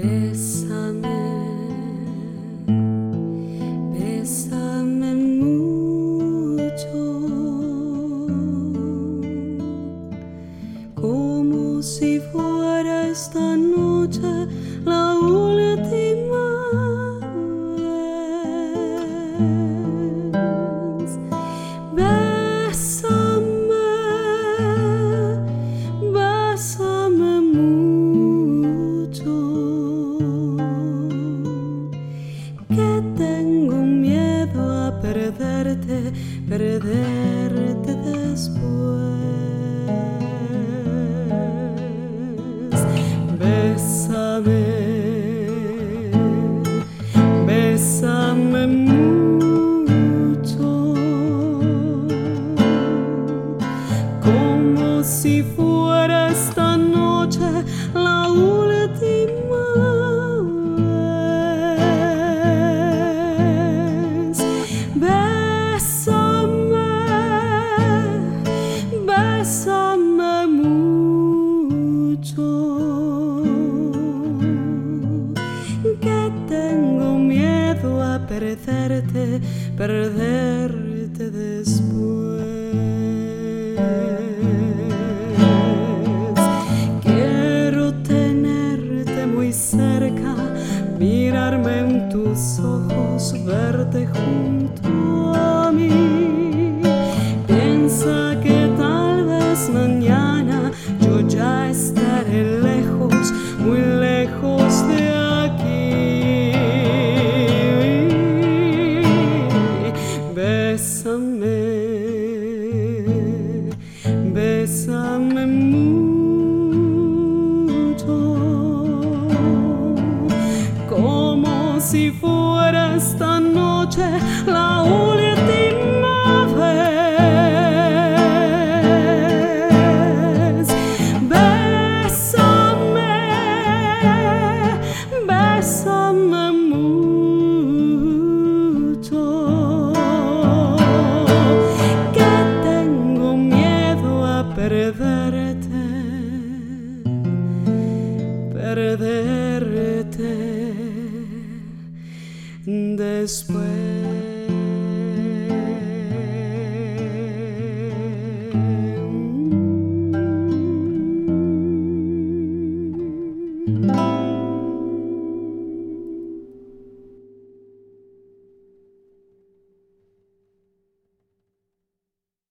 Bésame, bésame mucho, como si fuera esta noche la última vez. Bésame, bésame mucho, que tengo miedo a perderte después. Bésame, bésame mucho, como si fuera esta noche la última vez. Bésame, bésame mucho, que tengo miedo a perderte después. Quiero tenerte muy cerca, mirarme en tus ojos, verte junto a mí. Piensa que tal vez mañana yo ya estaré lejos, muy lejos de aquí. Bésame, bésame mucho, como si fuera esta noche la última.